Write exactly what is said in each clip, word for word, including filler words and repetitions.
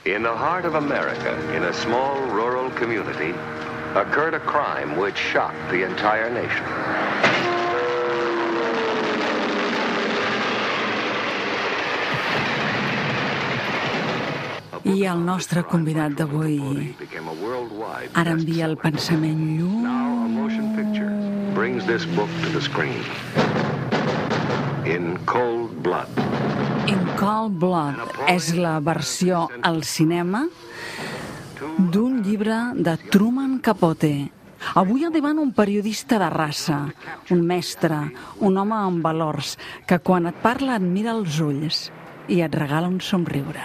In the heart of America, in a small rural community, occurred a crime which shocked the entire nation. I el nostre convidat d'avui ara envia el pensament lluny. Now a motion picture brings this book to the screen. In Cold Blood. In Cold Blood és la versió al cinema d'un llibre de Truman Capote. Avui al davant un periodista de raça, un mestre, un home amb valors, que quan et parla et mira als ulls i et regala un somriure.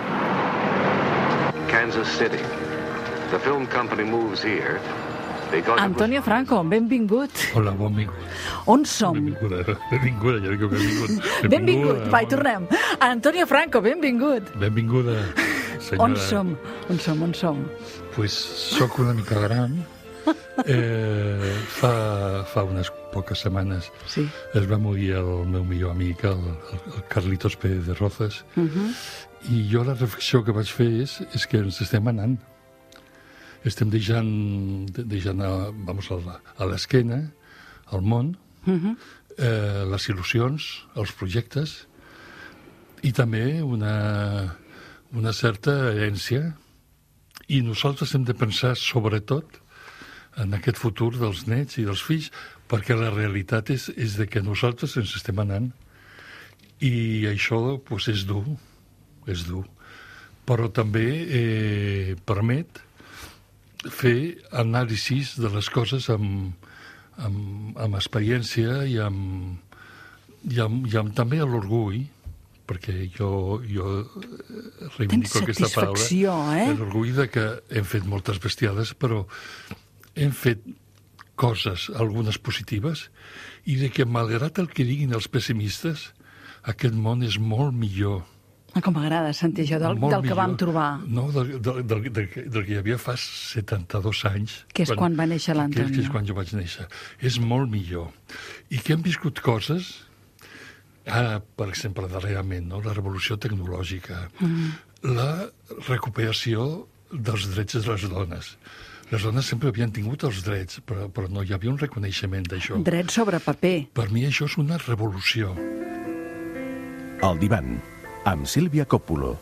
Kansas City. The film company moves here because Antonio Franco, benvingut. Hola, benvingut. On som? Benvinguda, benvinguda, ja dic que benvingut. Benvingut, va, hi tornem. Antonio Franco, benvingut. Benvinguda, senyora. On som? On som, on som? Pues soc una mica gran. Eh, fa, fa unes poques setmanes Sí. es va morir el meu millor amic, el, el Carlitos Pérez de Rozas, Uh-huh. i jo la reflexió que vaig fer és, és que ens estem anant. Estem deixant, deixant a, vamos, a, a l'esquena, al món, Uh-huh. eh, les il·lusions, els projectes, i també una, una certa herència. I nosaltres hem de pensar, sobretot, en aquest futur dels nets i dels fills, perquè la realitat és, és de que nosaltres ens estem anant. I això pues, és dur, és dur. Però també eh, permet fer anàlisis de les coses amb, amb, amb experiència i amb, i amb, i amb també l'orgull, perquè jo, jo reivindico Tens aquesta paraula, satisfacció, eh? l'orgull de que hem fet moltes bestiades, però hem fet coses, algunes positives, i de que, malgrat el que diguin els pessimistes, aquest món és molt millor. Ah, com m'agrada sentir això del, Molt del que millor. vam trobar, No, del, del, del, del, del que hi havia fa setanta-dos anys. que és quan va néixer Que és, que és l'Antonio. quan jo vaig néixer. És molt millor. I que hem viscut coses, ara, per exemple, darrerament, no? La revolució tecnològica, mm. la recuperació dels drets de les dones. Les dones sempre havien tingut els drets, però, però no hi havia un reconeixement d'això. Dret sobre paper. Per mi això és una revolució. El divan, amb Sílvia Coppola.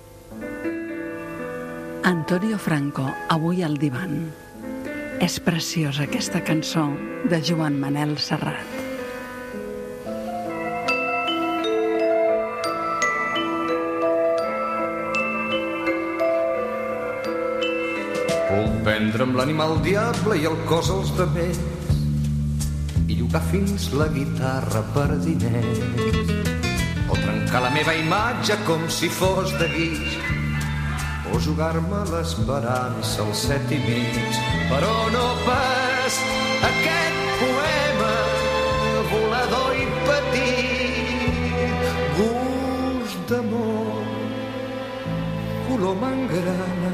Antonio Franco, avui al divan. És preciosa aquesta cançó de Joan Manel Serrat. Puc prendre'm l'animal diable i el cos als demés i llogar fins la guitarra per diners o trencar la meva imatge com si fos de guix o jugar-me l'esperança al set i mig, però no pas aquest poema volador i petit, gust d'amor, color mangrana,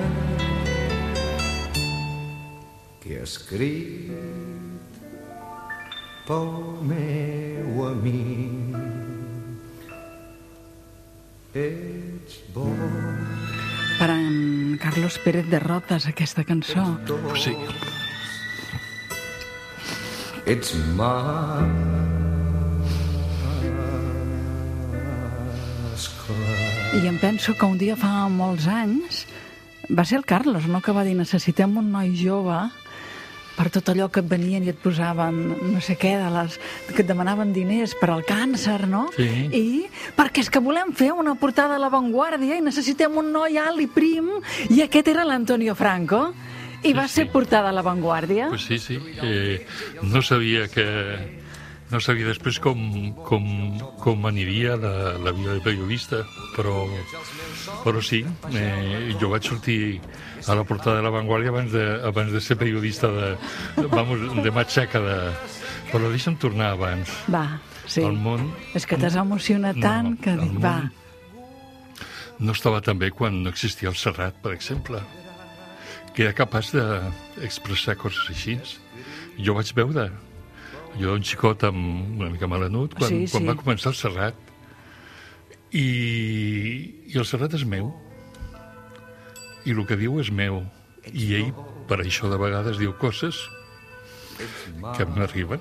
que he escrit pel meu amic. Ets bo. Per en Carlos Pérez de Rozas, aquesta cançó. Sí. Ets mascle. I em penso que un dia fa molts anys va ser el Carlos, no?, que va dir necessitem un noi jove per tot allò que et venien i et posaven no sé què, de les, que et demanaven diners per al càncer, no? Sí. I perquè és que volem fer una portada a l'avantguàrdia i necessitem un noi alt i prim, i aquest era l'Antonio Franco, i va Sí, ser sí. portada a l'avantguàrdia. Pues sí, sí. Eh, no sabia que... No sabia després com, com, com aniria la, la vida de periodista, però, però sí, eh, jo vaig sortir a la portada de La Vanguardia abans de, abans de ser periodista de, vamos, de matxaca de... Però deixa'm tornar abans. Va, sí. El món... És que t'has emocionat tant No, que el dic, món va. No estava tan bé quan no existia el Serrat, per exemple, que era capaç d'expressar coses així. Jo vaig veure... Jo, un xicot amb una mica malanut, quan, Sí, quan sí. va començar el Serrat. I, I el Serrat és meu. i el que diu és meu. I ell, per això de vegades, diu coses que m'arriben.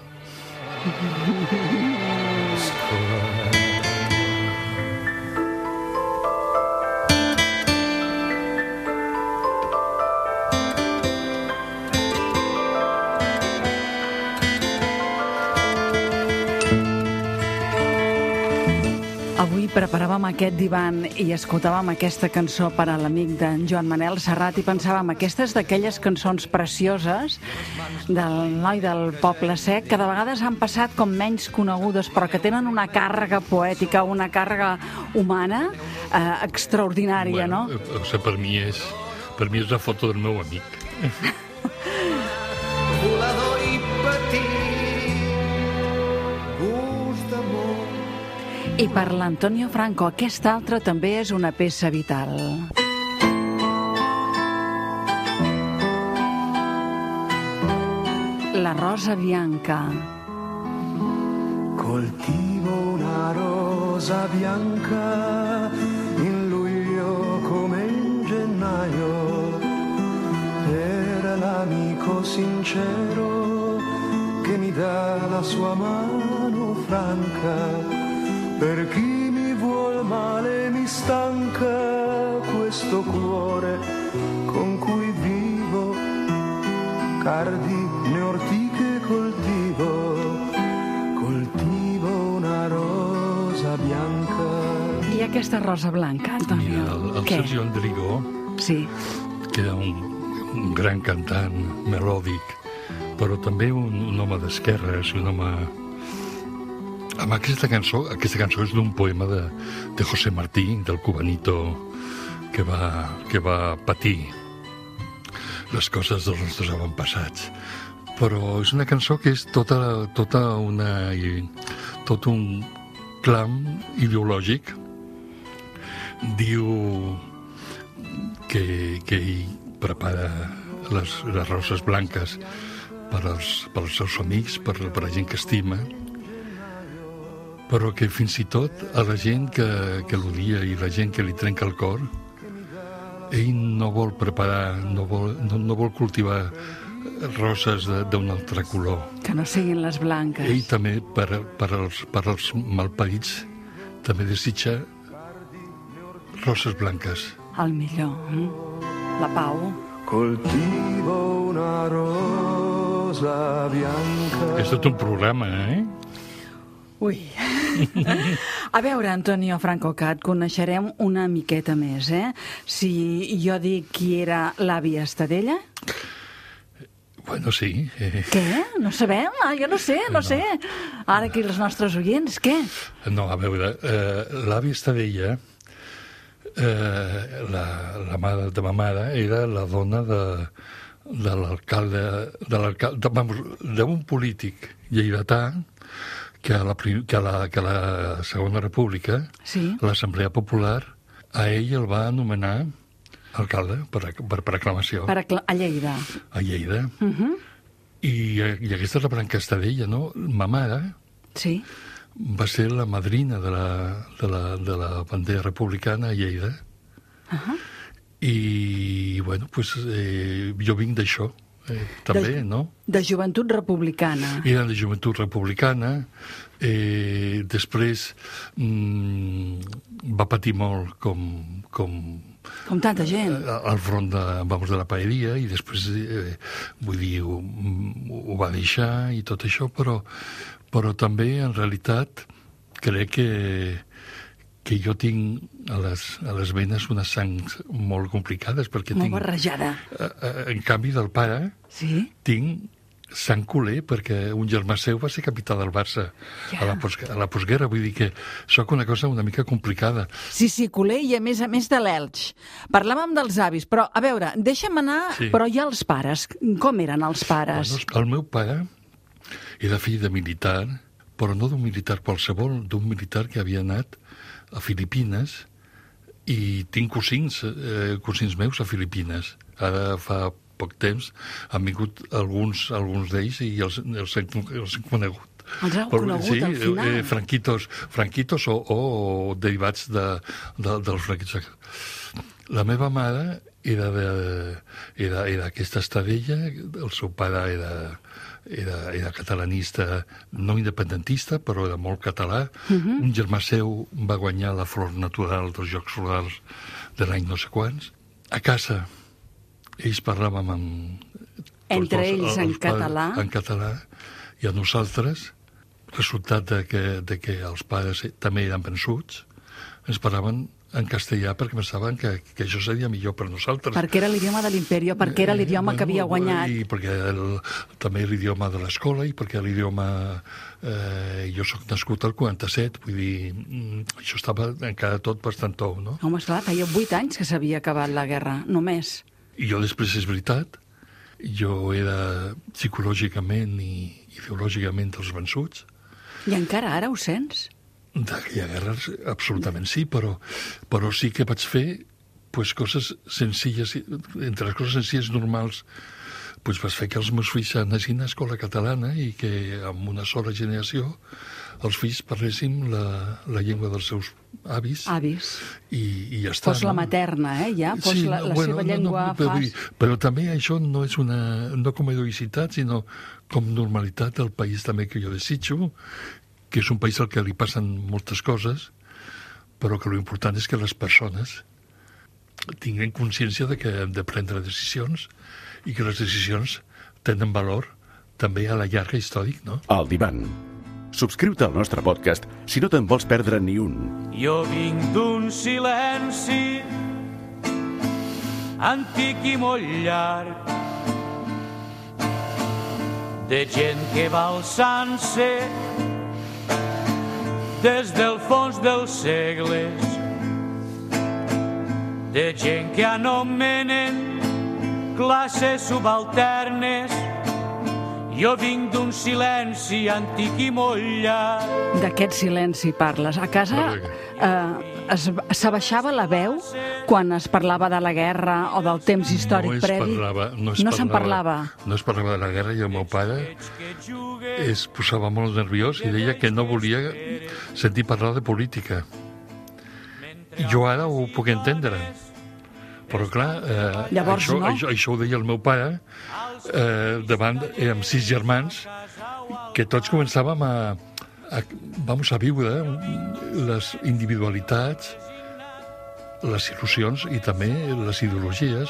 Avui preparàvem aquest divan i escoltàvem aquesta cançó per a l'amic d'en Joan Manel Serrat i pensàvem, aquestes d'aquelles cançons precioses del noi del Poble Sec que de vegades han passat com menys conegudes però que tenen una càrrega poètica, una càrrega humana eh, extraordinària, bueno, no? O sigui, per mi és, per mi és la foto del meu amic. Volador i petit, gust d'amor. I per l'Antonio Franco, aquesta altra també és una peça vital. La rosa bianca. Coltivo una rosa bianca in luglio come in gennaio per l'amico sincero che mi dà la sua mano franca. Per chi mi vuol male mi stanca questo cuore con cui vivo, cardi né ortiche coltivo, coltivo una rosa bianca. I aquesta rosa blanca, Antonio? Mira, el, el Què? Sergio Endrigo, Sí. que era un, un gran cantant melòdic, però també un, un home d'esquerres, un home... Amb aquesta cançó, aquesta cançó és d'un poema de, de José Martí, del cubanito que va, que va patir les coses dels nostres avantpassats. Però és una cançó que és tota, tota una, tot un clam ideològic. Diu que, que ell prepara les, les roses blanques per als, per als seus amics, per, per la gent que estima, però que fins i tot a la gent que, que l'odia i la gent que li trenca el cor, ell no vol preparar, no vol, no, no vol cultivar roses d'un altre color. Que no siguin les blanques. Ell també, per, per, als, per als malparits, també desitja roses blanques. El millor. Eh? La pau. Coltivo una rosa bianca. És tot un programa, eh? Ui. A veure, Antonio Franco, que et coneixerem una miqueta més, eh? Si jo dic qui era l'avi Estadella... Bueno, sí. Eh, Què? No sabem? Ah, jo no sé, no, no sé. Ara aquí els nostres oients, què? no, a veure, eh, l'avi Estadella, eh, la, la mare de ma mare, era la dona de, de l'alcalde, de l'alcalde, vamos, d'un polític lleidatà que a la, prim- que a la, que a la Segona República, Sí. l'Assemblea Popular, a ell el va anomenar alcalde per, per, per aclamació Per acla- a Lleida. a Lleida. Uh -huh. I, I aquesta és la branca Estadella, no? Ma mare Sí. va ser la madrina de la, de la, de la bandera republicana a Lleida. Uh -huh. I, bueno, pues, eh, jo vinc d'això, eh, també, De- no? De Joventut Republicana. Era de Joventut Republicana, eh, després mm, va patir molt com, com Com tanta gent. al front de, vamos, de la paeria, i després, eh, vull dir, ho, ho va deixar i tot això, però, però també, en realitat, crec que, que jo tinc a les, a les venes unes sangs molt complicades, perquè Molt tinc... barrejada. eh, eh, En canvi, del pare, Sí? tinc sang culer, perquè un germà seu va ser capità del Barça Ja. a, la post, a la postguerra, vull dir que sóc una cosa una mica complicada. Sí, sí, culer i a més a més de l'Elx. Parlàvem dels avis, però, a veure, deixa'm anar, Sí. però ja els pares. Com eren els pares? Bueno, el meu pare era fill de militar, però no d'un militar qualsevol, d'un militar que havia anat a Filipines, i tinc cosins, eh, cosins meus a Filipines. Ara fa poc temps han vingut alguns, alguns d'ells i els, els, he, els he conegut. Els heu Però, conegut, sí, al final? Eh, franquitos, franquitos o, o derivats de, de, dels franquitos. La meva mare era, de, era, era aquesta estadella, el seu pare era, era, era catalanista, no independentista, però era molt català. Uh-huh. Un germà seu va guanyar la flor natural dels Jocs Florals de l'any no sé quants. A casa, ells parlàvem amb... Entre dos, ells en català? En català, i a nosaltres, resultat de que, de que els pares també eren vençuts, ens parlaven en castellà perquè pensaven que, que això seria millor per nosaltres. Perquè era l'idioma de l'Imperio, perquè era l'idioma eh, que havia guanyat. I perquè el, també l'idioma de l'escola i perquè l'idioma... Eh, jo soc nascut al quaranta-set, vull dir, això estava encara tot bastant tou, no? Home, esclar, feia vuit anys que s'havia acabat la guerra, només. I jo després, és veritat, jo era psicològicament i ideològicament dels vençuts. I encara ara ho sents? D'aquella guerra, absolutament sí, però, però sí que vaig fer pues, coses senzilles, entre les coses senzilles normals, pues, vaig fer que els meus fills anessin a escola catalana i que en una sola generació els fills parléssim la, la llengua dels seus avis. Avis. I, i ja està. Fos no? La materna, eh? Ja, fos sí, la, la bueno, seva llengua no, no, però, fas... Però també això no és una... no com heroïcitat, sinó com normalitat del país també que jo desitjo, que és un país al que li passen moltes coses, però que l'important és que les persones tinguin consciència de que hem de prendre decisions i que les decisions tenen valor també a la llarga històric, no? El Divan. Subscriu-te al nostre podcast si no te'n vols perdre ni un. Jo vinc d'un silenci antic i molt llarg, de gent que va alçant-se des del fons dels segles, de gent que anomenen classes subalternes. Jo vinc d'un silenci antic i molt llarg. D'aquest silenci parles. A casa eh, es, s'abaixava la veu quan es parlava de la guerra o del temps històric no es previ? Parlava, no es no parlava, se'n parlava? No es parlava de la guerra i el meu pare es posava molt nerviós i deia que no volia sentir parlar de política. I jo ara ho puc entendre. Però clar, eh, Llavors, això, no? això, això ho deia el meu pare, eh, davant, érem sis germans, que tots començàvem a, a, vamos a viure les individualitats, les il·lusions i també les ideologies.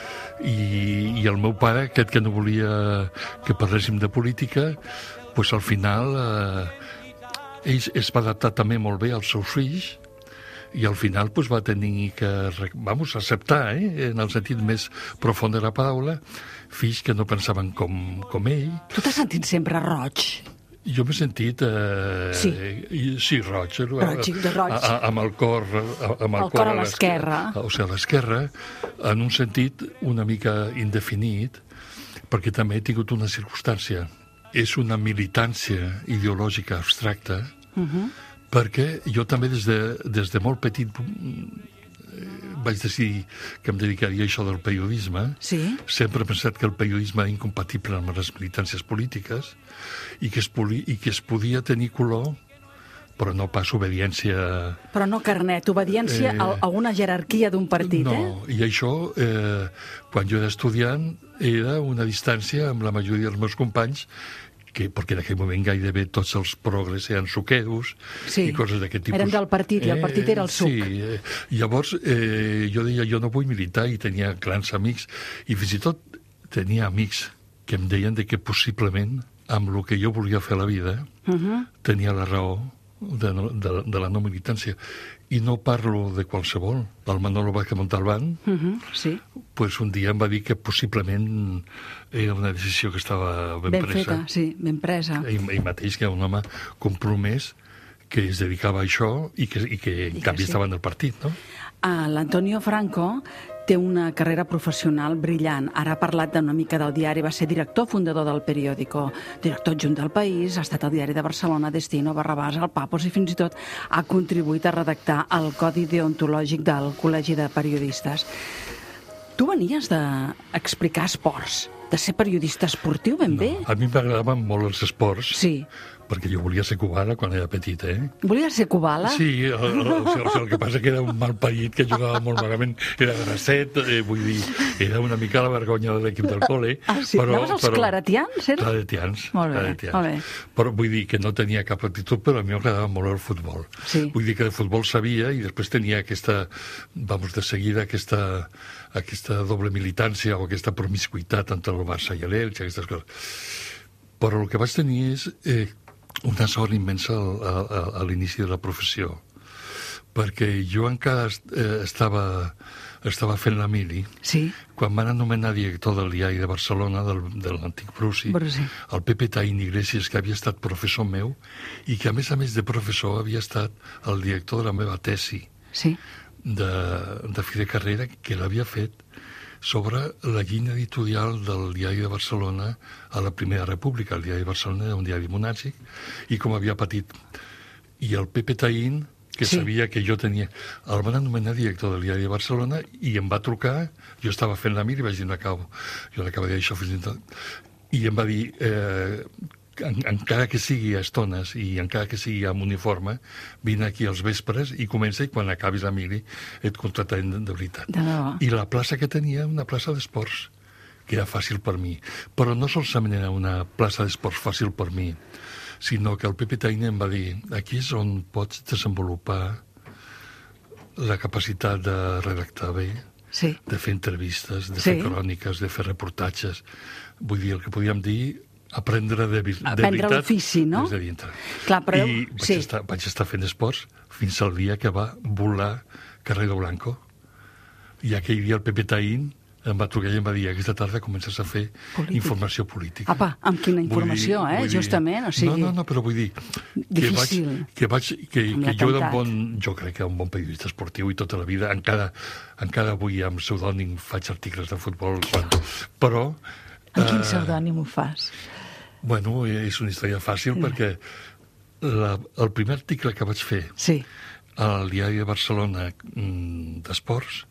I, i el meu pare, aquest que no volia que parléssim de política, pues al final eh, ell es va adaptar també molt bé als seus fills, i al final pues, va tenir que vamos, acceptar, eh, en el sentit més profund de la paraula, fills que no pensaven com, com ell. Tu t'has sentit sempre roig? Jo m'he sentit... Eh, sí. Eh, sí, roig. Roig, de roig. A, a, amb el cor... A, amb el, el cor a l'esquerra. O sigui, a l'esquerra, en un sentit una mica indefinit, perquè també he tingut una circumstància. És una militància ideològica abstracta, uh-huh. perquè jo també des de, des de molt petit vaig decidir que em dedicaria a això del periodisme. Sí? Sempre he pensat que el periodisme era incompatible amb les militàncies polítiques i que es, poli, i que es podia tenir color, però no pas obediència... Però no carnet, obediència eh, a una jerarquia d'un partit, no, eh? No, i això, eh, quan jo era estudiant, era una distància amb la majoria dels meus companys, que, perquè en aquell moment gairebé tots els progres eren suqueros sí, i coses d'aquest tipus. Eren del partit, i el partit era el suc. Sí, eh, llavors eh, jo deia, jo no vull militar, i tenia grans amics, i fins i tot tenia amics que em deien de que possiblement, amb el que jo volia fer a la vida, uh-huh. tenia la raó de, de, de la no militància. I no parlo de qualsevol. El Manolo Vázquez Montalbán, uh-huh, sí. pues un dia em va dir que possiblement era una decisió que estava ben, ben presa. Ben feta, sí, ben presa. Ell, ell mateix, que era un home compromès, que es dedicava a això i que, i que en I canvi que sí. estava en el partit, no? Ah, l'Antonio Franco té una carrera professional brillant. Ara ha parlat d'una mica del diari, va ser director fundador del periòdico, director adjunt del País, ha estat al diari de Barcelona, Destino, Barrabàs, El Papos, i fins i tot ha contribuït a redactar el codi deontològic del Col·legi de Periodistes. Tu venies d'explicar esports, de ser periodista esportiu ben bé? No, a mi m'agradaven molt els esports, sí. perquè jo volia ser cubana quan era petit, eh? Volia ser cubala? Sí, el, el, el, el, el que passa que era un mal parit que jugava molt malament, era grasset, eh, vull dir, era una mica la vergonya de l'equip del col·le. Ah, sí? Però, Anaves als però, claretians, era? Claretians. Molt bé, claretians. molt bé. Però vull dir que no tenia cap actitud, però a mi m'agradava molt el futbol. Sí. Vull dir que de futbol sabia i després tenia aquesta, vamos, de seguida, aquesta, aquesta doble militància o aquesta promiscuitat entre el Barça i l'Elx, aquestes coses. Però el que vaig tenir és eh, una sort immensa a, a, a l'inici de la professió, perquè jo encara eh, estava, estava fent la mili, Sí. quan van anomenar director del diari de Barcelona, del, de l'antic Prussi, Brusi. el Pepe Taín Iglesias, que havia estat professor meu, i que a més a més de professor havia estat el director de la meva tesi Sí. de, de fi de carrera, que l'havia fet sobre la llinya editorial del diari de Barcelona a la Primera República. El diari de Barcelona era un diari monàrquic, i com havia patit. I el Pepe Taín, que Sí. sabia que jo tenia... El van anomenar director del diari de Barcelona i em va trucar, jo estava fent la mira i vaig dir, no acabo, jo l'acabaria això fins i tot... I em va dir, eh, en, encara que sigui a estones i encara que sigui amb uniforme, vine aquí als vespres i comença, i quan acabis la mili et contratarem de, de veritat. De debò. I la plaça que tenia, una plaça d'esports, que era fàcil per mi. Però no solament era una plaça d'esports fàcil per mi, sinó que el Pepe Taín em va dir, aquí és on pots desenvolupar la capacitat de redactar bé, Sí. de fer entrevistes, de Sí. fer cròniques, de fer reportatges. Vull dir, el que podríem dir, aprendre de, de Aprendre veritat l'ofici, no? des de dintre. Clar, però- I vaig, sí. estar, vaig estar fent esports fins al dia que va volar Carrero Blanco. I aquell dia el Pepe Taín em va trucar i em va dir, aquesta tarda comences a fer Política. informació política. Apa, amb quina Vull informació, dir- eh, vull dir- justament, o sigui- No, no, no, però vull dir que Difícil. vaig, que, vaig, que, Amb que jo era un l'atemptat. bon, jo crec que era un bon periodista esportiu i tota la vida, encara, encara avui amb pseudònim faig articles de futbol, quan, però... En quin eh, pseudònim ho fas? Bueno, és una història fàcil perquè la, el primer article que vaig fer Sí. al diari de Barcelona mm, d'esports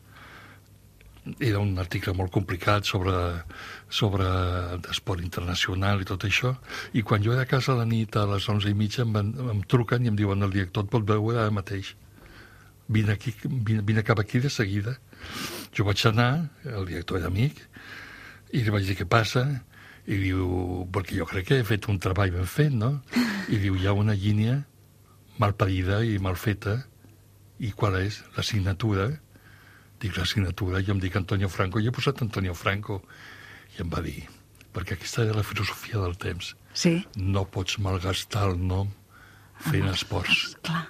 era un article molt complicat sobre, sobre d'esport internacional i tot això, i quan jo era a casa a la nit a les onze i mitja em, van, em truquen i em diuen el director et pot veure ara mateix, vine, aquí, vine, vine cap aquí de seguida. Jo vaig anar, el director era amic, i li vaig dir què passa, i diu, perquè jo crec que he fet un treball ben fet, no? I diu, hi ha una línia mal parida i mal feta, i qual és? La signatura. Dic, la signatura, jo em dic Antonio Franco, i he posat Antonio Franco, i em va dir, perquè aquesta era la filosofia del temps, Sí. no pots malgastar el nom fent esports. Clar,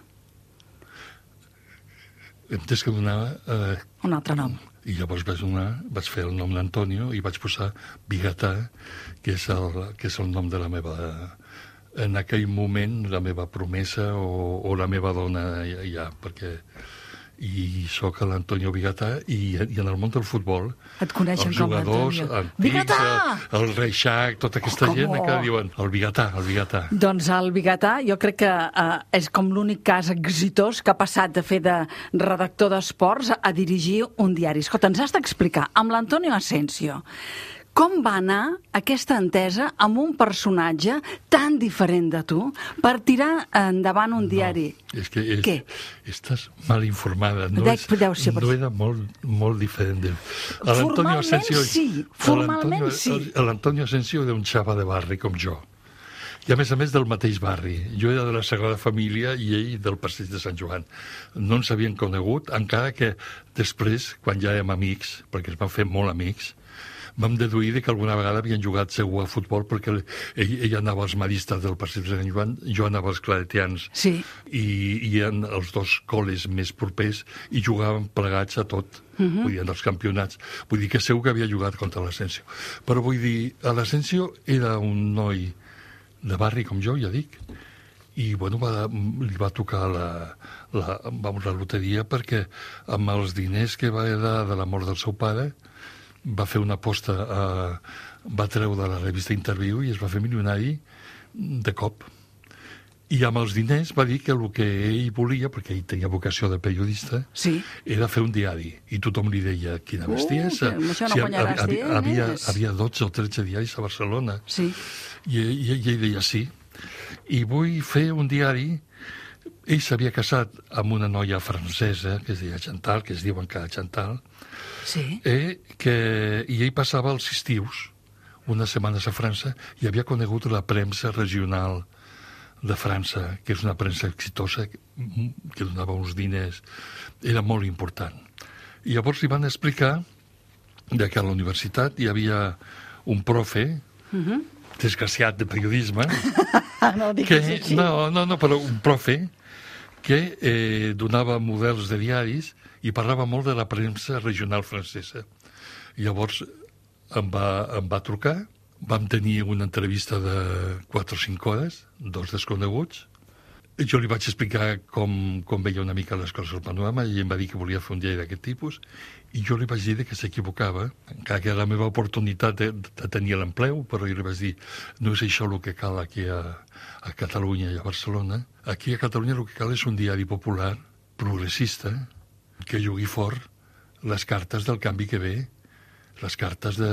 Em tens que donar... Eh, un altre nom. I llavors vaig, donar, vaig fer el nom d'Antonio i vaig posar Bigatà, que és, el, que és el nom de la meva... En aquell moment, la meva promesa o, o la meva dona ja, ja perquè... I sóc l'Antonio Bigatà, i, i en el món del futbol... Et coneixen els com jugadors l'Antonio. antics, Bigatà! el, el Reixac, tota aquesta Com? gent que diuen el Bigatà, el Bigatà. Doncs el Bigatà jo crec que eh, és com l'únic cas exitós que ha passat de fer de redactor d'esports a, a dirigir un diari. Escolta, ens has d'explicar, amb l'Antonio Asensio, com va anar aquesta entesa amb un personatge tan diferent de tu per tirar endavant un diari? No, és que és, Què? estàs mal informada. No, Dec- és, deu ser per no això. era molt, molt diferent. De... Formalment sí, formalment l'Antonio- sí. L'Antonio Asensio era un xava de barri com jo. I a més a més del mateix barri. Jo era de la Sagrada Família i ell del Passeig de Sant Joan. No ens havien conegut, encara que després, quan ja érem amics, perquè es van fer molt amics, vam deduir que alguna vegada havien jugat segur a futbol perquè ell, ell anava als maristes del Passeig de Sant Joan, jo anava als claretians, Sí. i, i eren els dos col·les més propers i jugàvem plegats a tot, uh -huh. vull dir, en els campionats. Vull dir que segur que havia jugat contra l'Asensio. Però vull dir, l'Asensio era un noi de barri com jo, ja dic, i bueno, va, li va tocar la, la, vamos, la loteria perquè amb els diners que va heredar de la mort del seu pare va fer una aposta, a, va treure la revista Interviu i es va fer milionari de cop. I amb els diners va dir que el que ell volia, perquè ell tenia vocació de periodista, Sí. era fer un diari. I tothom li deia, quina Uh, bestiesa. que amb això no guanyaràs havia, havia, diners. havia dotze o tretze diaris a Barcelona. Sí. I, i, i ell deia sí. i vull fer un diari. Ell s'havia casat amb una noia francesa, que es deia Chantal, que es diu encara Chantal, Sí. eh, que, i ell passava els estius, unes setmanes a França, i havia conegut la premsa regional de França, que és una premsa exitosa, que, que donava uns diners, era molt important. I llavors li van explicar de que a la universitat hi havia un profe, uh-huh. desgraciat de periodisme, no, que, no, no, no, però un profe que eh, donava models de diaris i parlava molt de la premsa regional francesa. I llavors em va, em va trucar, vam tenir una entrevista de quatre o cinc hores, dos desconeguts. Jo li vaig explicar com, com veia una mica les coses al panorama i em va dir que volia fer un diari d'aquest tipus i jo li vaig dir que s'equivocava, encara que era la meva oportunitat de, de tenir l'empleu, però jo li vaig dir no és això el que cal aquí a, a Catalunya i a Barcelona. Aquí a Catalunya el que cal és un diari popular, progressista, que jugui fort les cartes del canvi que ve, les cartes de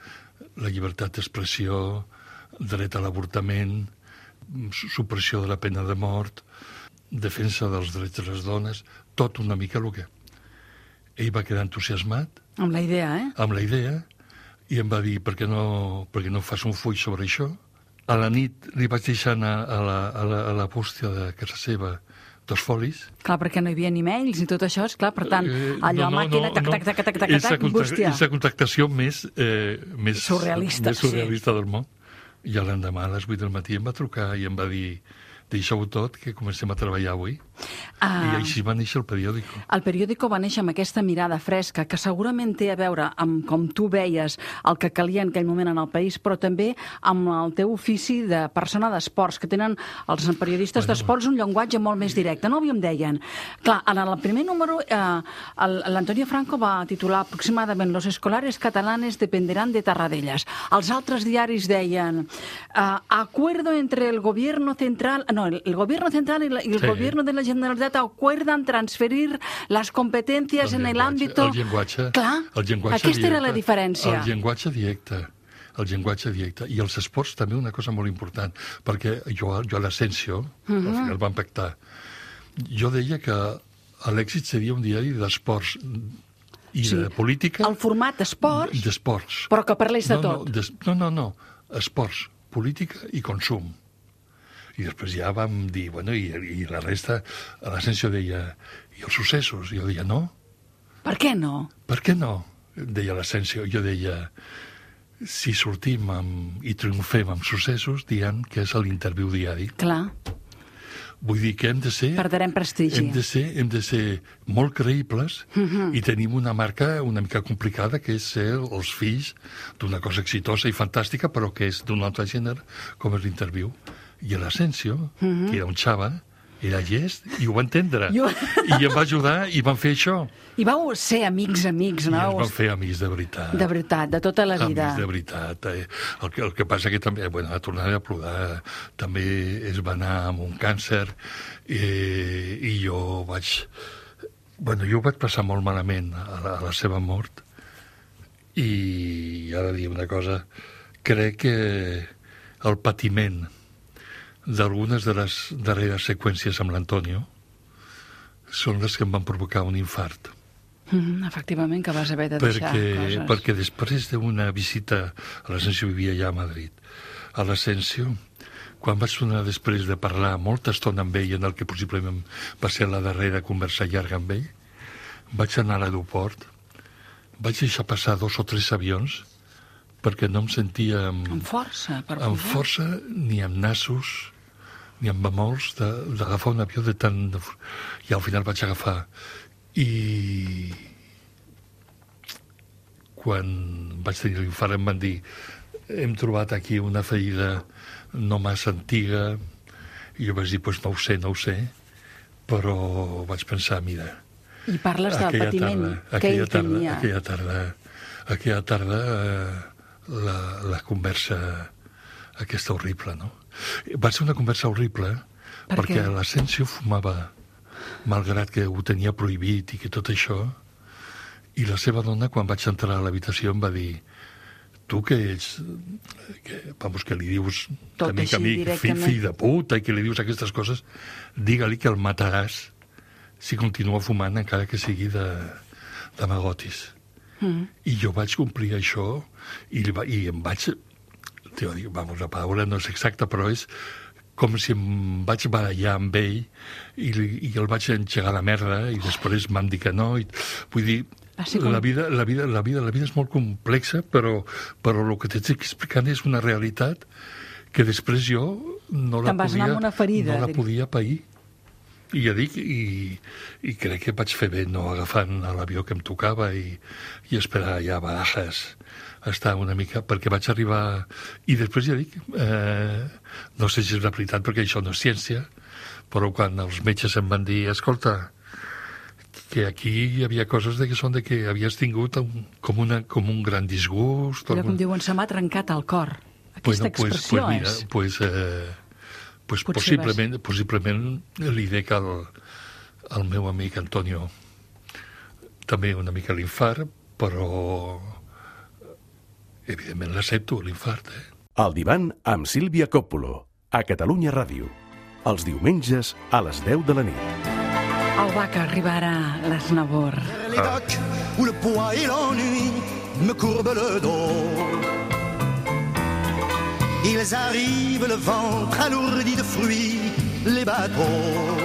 la llibertat d'expressió, dret a l'avortament, supressió de la pena de mort, defensa dels drets de les dones, tot una mica el que... Ell va quedar entusiasmat. Amb la idea, eh? Amb la idea, i em va dir, per què no, per què no fas un full sobre això? A la nit li vaig deixar anar a la, a la, a la bústia de casa seva dos folis. Clar, perquè no hi havia ni mails i tot això, és clar, per tant, allò a màquina, tac, tac, tac, tac, tac, tac, bústia. És la contactació més, eh, més surrealista, més surrealista sí. del món. I a l'endemà, a les vuit del matí, em va trucar i em va dir deixeu-ho tot, que comencem a treballar avui. Ah. I així va néixer el periòdico. El periòdico va néixer amb aquesta mirada fresca, que segurament té a veure amb, com tu veies, el que calia en aquell moment en el país, però també amb el teu ofici de persona d'esports, que tenen els periodistes bueno, d'esports un llenguatge molt més directe. No, em deien. Clar, en el primer número, eh, l'Antonio Franco va titular aproximadament «Los escolares catalanes dependerán de Tarradellas». Els altres diaris deien eh, «Acuerdo entre el gobierno central...» No, el, el gobierno central y, la, y el sí. gobierno de la Generalitat acuerdan transferir las competencias el en el ámbito... El llenguatge, Clar, el llenguatge aquesta directe, era la diferència. El llenguatge directe, el llenguatge directe. I els esports també una cosa molt important, perquè jo, jo a l'Ascensió, uh -huh. al final vam pactar, jo deia que l'èxit seria un diari d'esports i sí. de política... El format d'esports, d'esports. Però que parlés de no, tot. No, des, no, no, no, esports, política i consum. I després ja vam dir, bueno, i, i la resta, a l'Ascensió deia, i els successos? I jo deia, no. Per què no? Per què no? Deia l'Ascensió. Jo deia, si sortim amb, i triomfem amb successos, dient que és l'interviu diari. Clar. Vull dir que hem de ser... Perderem prestigi. Hem de ser, hem de ser molt creïbles uh -huh. i tenim una marca una mica complicada, que és ser els fills d'una cosa exitosa i fantàstica, però que és d'un altre gènere, com és l'interviu. I a l'Ascensió, uh -huh. que era un xava, era llest i ho va entendre. Jo... I em va ajudar i van fer això. I vau ser amics, amics, no? I ens van fer amics de veritat. De veritat, de tota la vida. Amics de veritat. Eh? El, que, el que passa que també, bueno, a tornar a plorar, també es va anar amb un càncer eh, i jo vaig... Bueno, jo ho vaig passar molt malament a la, a la seva mort i, ha de dir una cosa, crec que el patiment d'algunes de les darreres seqüències amb l'Antonio són les que em van provocar un infart. Mm, efectivament, que vas haver de deixar perquè, coses. Perquè després d'una visita a l'Ascensió, vivia ja a Madrid, a l'Ascensió, quan vaig tornar després de parlar molta estona amb ell, en el que possiblement va ser la darrera conversa llarga amb ell, vaig anar a l'aeroport, vaig deixar passar dos o tres avions perquè no em sentia amb, amb força, per amb favor. força ni amb nassos ni amb bemols d'agafar un avió de tant... De... I al final vaig agafar. I quan vaig tenir l'infart em van dir hem trobat aquí una ferida no massa antiga, i jo vaig dir, pues no ho sé, no ho sé, però vaig pensar, mira... I parles del patiment tarda, que ell tarda, tenia. Aquella tarda, aquella tarda eh, la, la conversa aquesta horrible, no? Va ser una conversa horrible per perquè què? L'Ascensió fumava, malgrat que ho tenia prohibit i que tot això, i la seva dona, quan vaig entrar a l'habitació, em va dir tu que ets, que, vamos, que li dius Tot amic, així, amic, fill, directament. fill de puta, i que li dius aquestes coses, digue-li que el mataràs si continua fumant, encara que sigui de, de magotis. Mm. I jo vaig complir això, i, li va, i em vaig... Tio, dic, vamos, la paraula no és exacta, però és com si em vaig barallar amb ell i, i el vaig engegar la merda i després m'han dit que no. I, vull dir, com... la, vida, la, vida, la, vida, la vida és molt complexa, però, però el que t'estic explicant és una realitat que després jo no la, podia, una ferida, no la podia pair. I ja dic, i, i crec que vaig fer bé no agafant l'avió que em tocava i, i esperar allà a Barajas estar una mica, perquè vaig arribar... I després ja dic, eh, no sé si és la veritat, perquè això no és ciència, però quan els metges em van dir, escolta, que aquí hi havia coses de que són de que havies tingut un, com, una, com un gran disgust... Allò algun... com diuen, se m'ha trencat el cor. Aquesta bueno, pues, expressió pues mira, és... Pues, eh, pues Potser possiblement, vas... possiblement li dec al, al meu amic Antonio també una mica l'infart, però evidentment l'accepto, l'infart. Eh? El divan amb Sílvia Coppolo, a Catalunya Ràdio. Els diumenges a les deu de la nit. El Vaca arribarà l'Aznavour. L'époque où le poids et l'ennui me courbent le dos. Ils arrivent le ventre alourdi de fruits, les bateaux.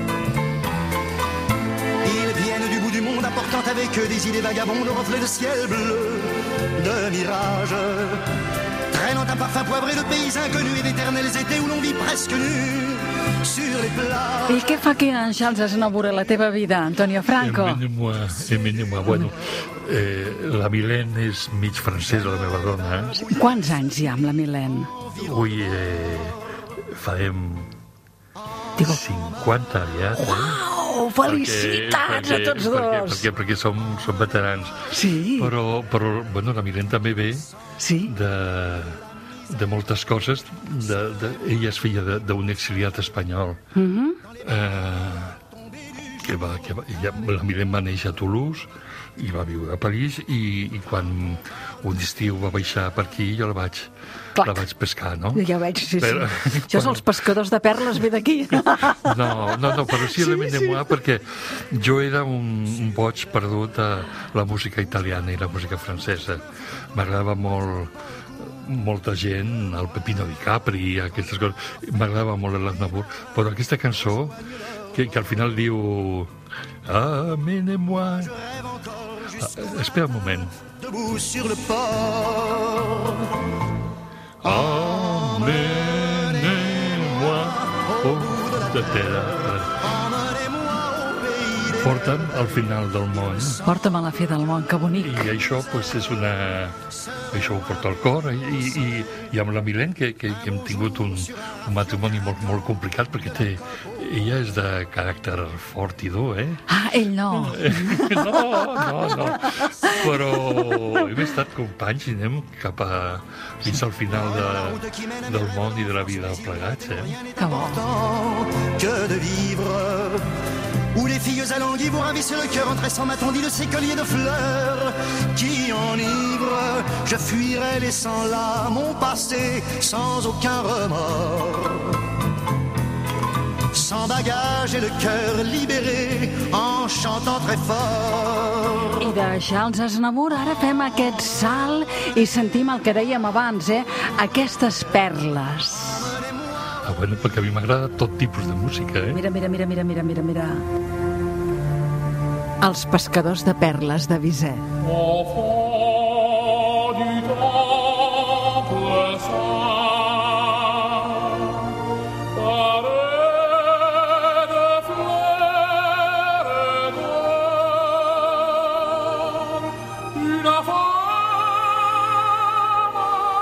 Ils viennent du bout du monde apportant avec eux des idées vagabondes, reflets de ciel bleu, de mirage, traînant un parfum poivré de pays inconnus et d'éternels étés où l'on vit presque nu sur les plages. I què fa aquí en Charles Aznavour a la teva vida, Antonio Franco? Emmenez-moi, emmenez-moi. Bueno, eh, la Milène és mig francesa, la meva dona. Eh? Quants anys hi ha amb la Milène? Ui, eh, farem Digo, cinquanta aviat. Eh? Uau, felicitats perquè, a tots perquè, dos! Perquè, perquè, perquè som, som veterans. Sí. Però, però bueno, la Milène també ve Sí. de, de moltes coses. De, de, ella és filla de- d'un exiliat espanyol. Mm -hmm. eh, que va, que va, ella, la Milène va néixer a Toulouse i va viure a París i, i quan un estiu va baixar per aquí jo la vaig, Clar. la vaig pescar, no? Ja ho veig, sí, Però- sí. Això són els pescadors de perles, ve d'aquí. No, no, no, però sí, Sí, sí, sí. perquè jo era un, un boig perdut a la música italiana i la música francesa. M'agradava molt molta gent, el Pepino Di Capri, aquestes coses. M'agradava molt l'Aznavour, però aquesta cançó que, que al final diu Amenez-moi. Ah, espera un moment. Debout sur le port. Amenez-moi au bout de terra. Emmenez-moi au pays des... Porta'm al final del món. Porta'm a la fi del món, que bonic. I això pues, és una... Això ho porta al cor. I, i, i amb la Milène, que, que, que hem tingut un, un matrimoni molt, molt complicat, perquè té, ella és de caràcter fort i dur, eh? Ah, ell no. No, no, no. Però hem estat companys i anem cap a... fins al final de, del món i de la vida plegats, eh? Que bo. Que de vivre où les filles alanguies vous ravissent le cœur en tressant ma tondie de ces colliers de fleurs qui enivrent. Je fuirai laissant là mon passé sans aucun remords, sans bagage et le cœur libéré en chantant très fort. I de Charles Aznavour ara fem aquest salt i sentim el que dèiem abans, eh? Aquestes perles. Ah, bueno, perquè a mi m'agrada tot tipus de música, eh? Mira, mira, mira, mira, mira, mira, mira. Els pescadors de perles de Bizet. Enfant du temple saint, paré de fleurs d'or, une femme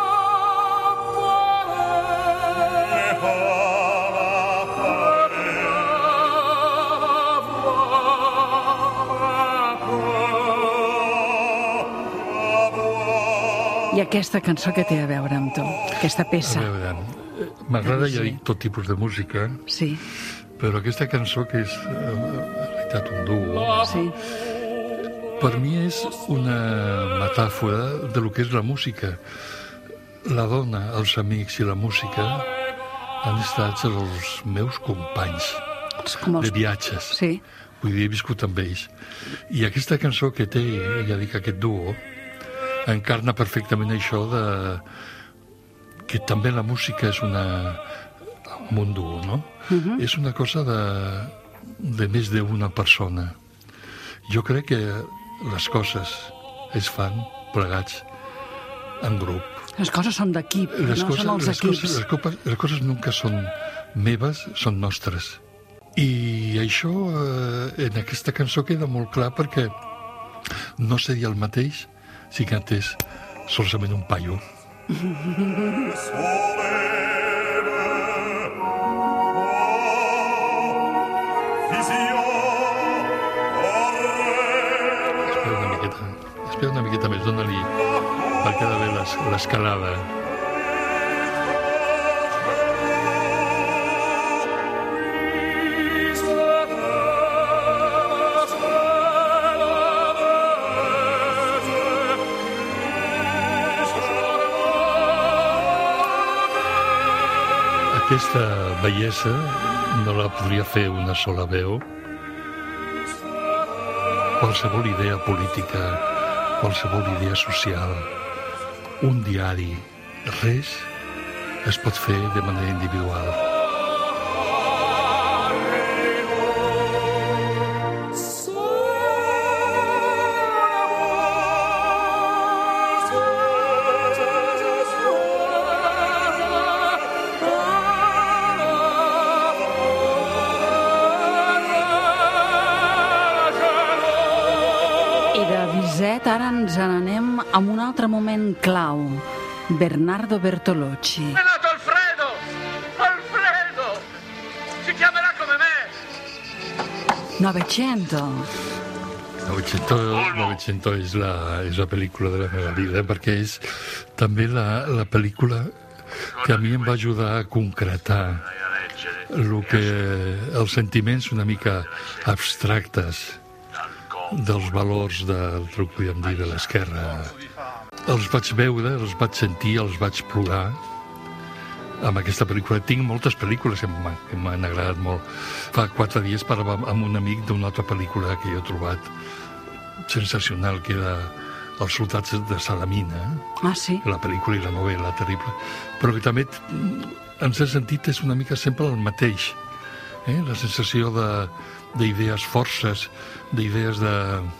I aquesta cançó que té a veure amb tu? Aquesta peça? A veure, eh, m'agrada, ja dic, tot tipus de música, Sí, però aquesta cançó, que és eh, en realitat un duo, sí. per mi és una metàfora de lo que és la música. La dona, els amics i la música han estat els meus companys Com els... de viatges. Sí. Vull dir, he viscut amb ells. I aquesta cançó que té, ja dic, aquest duo, encarna perfectament això de... que també la música és una... un duo, no? Uh-huh. És una cosa de, de més d'una persona. Jo crec que les coses es fan plegats en grup. Les coses són d'equip, no coses, són els les equips. Coses, les, coses, les coses nunca són meves, són nostres. I això eh, en aquesta cançó queda molt clar perquè no seria el mateix si cantés solament un paio. Espera una miqueta, espera una miqueta més, dona-li per quedar bé l'es- l'escalada. Aquesta bellesa no la podria fer una sola veu. Qualsevol idea política, qualsevol idea social, un diari, res es pot fer de manera individual. Ara ens n'anem a un altre moment clau. Bernardo Bertolucci. È nato Alfredo! Alfredo! Si chiamerà come me! Novecento. Novecento, Novecento és la, és la pel·lícula de la meva vida, perquè és també la, la pel·lícula que a mi em va ajudar a concretar el que, els sentiments una mica abstractes dels valors del que podríem dir de l'esquerra. Els vaig veure, els vaig sentir, els vaig plorar amb aquesta pel·lícula. Tinc moltes pel·lícules que m'han, que m'han agradat molt. Fa quatre dies parlàvem amb un amic d'una altra pel·lícula que jo he trobat sensacional, que era Els soldats de Salamina. Ah, sí? La pel·lícula i la novel·la, terrible. Però que també, en cert sentit, és una mica sempre el mateix. Eh? La sensació de d'idees forces, d'idees de,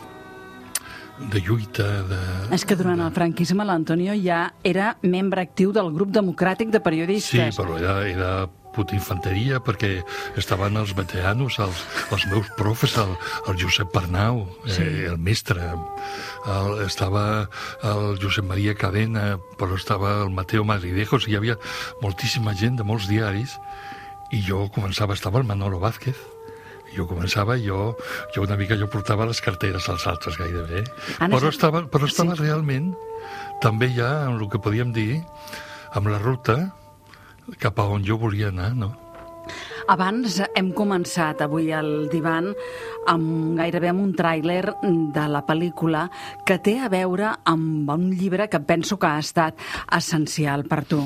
de lluita... De, és que durant el franquisme l'Antonio ja era membre actiu del grup democràtic de periodistes. Sí, però era, era puta infanteria, perquè estaven els veteranos, els, els meus profes, el, el Josep Pernau, sí. eh, el mestre, el, estava el Josep Maria Cadena, però estava el Mateo Madridejos, i hi havia moltíssima gent de molts diaris, i jo començava, estava el Manolo Vázquez, jo començava, jo, jo una mica jo portava les carteres als altres gairebé, Anna, però estava, però estava sí. realment també ja en el que podíem dir amb la ruta cap a on jo volia anar, no? Abans hem començat avui al divan amb, gairebé amb un tràiler de la pel·lícula que té a veure amb un llibre que penso que ha estat essencial per tu.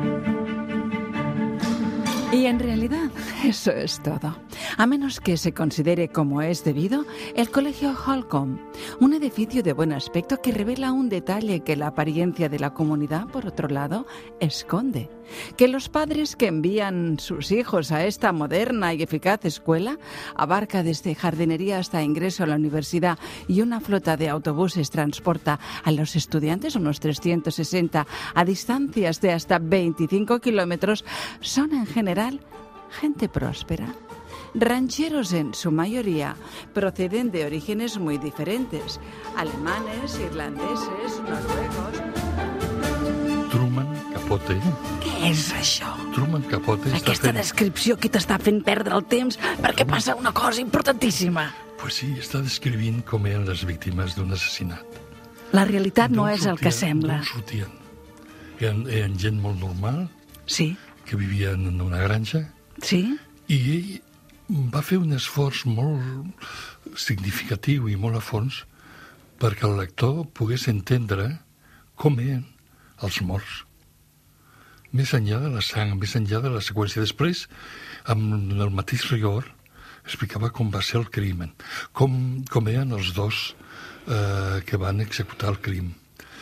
Y en realidad, eso es todo. A menos que se considere como es debido el Colegio Holcomb, un edificio de buen aspecto que revela un detalle que la apariencia de la comunidad, por otro lado, esconde. Que los padres que envían sus hijos a esta moderna y eficaz escuela abarca desde jardinería hasta ingreso a la universidad y una flota de autobuses transporta a los estudiantes, unos trescientos sesenta, a distancias de hasta veinticinco kilómetros, son en general gente próspera. Rancheros en su mayoría proceden de orígenes muy diferentes, alemanes, irlandeses, noruegos. Truman Capote. Què és això? Truman Capote està Aquesta fent... descripció que t'està fent perdre el temps perquè passa una cosa importantíssima. Pues sí, està descrivint com eren les víctimes d'un assassinat. La realitat no D'on és el que sortien, sembla. D'on sortien? Eren, eren gent molt normal, Sí, que vivien en una granja, sí, i ell va fer un esforç molt significatiu i molt a fons perquè el lector pogués entendre com eren els morts. Més enllà de la sang, més enllà de la seqüència. Després, amb el mateix rigor, explicava com va ser el crimen, com, com eren els dos eh, que van executar el crim.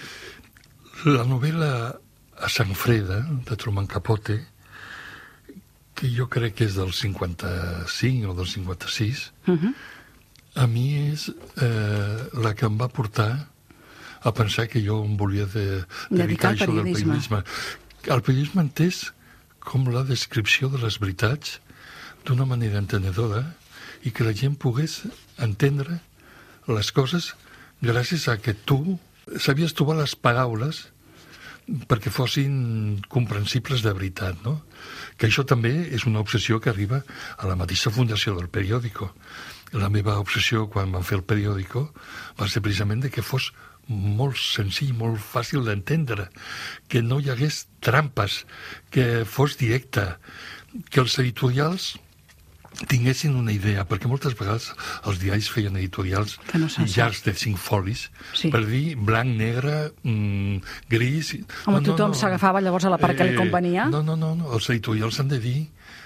La novel·la A sang freda, de Truman Capote, que jo crec que és del cinquanta-cinc o del cinquanta-sis, uh-huh. a mi és eh, la que em va portar a pensar que jo em volia de, dedicar a això del periodisme. El periodisme entès com la descripció de les veritats d'una manera entenedora i que la gent pogués entendre les coses gràcies a que tu sabies trobar les paraules perquè fossin comprensibles de veritat, no? Que això també és una obsessió que arriba a la mateixa fundació del periòdico. La meva obsessió quan vam fer el periòdico va ser precisament de que fos molt senzill, molt fàcil d'entendre, que no hi hagués trampes, que fos directe, que els editorials tinguessin una idea, perquè moltes vegades els diaris feien editorials no llargs de cinc folis, sí. per dir blanc, negre, mmm, gris... Home, no, tothom no, no. s'agafava llavors a la part eh, que li convenia? No, no, no, no, els editorials han de dir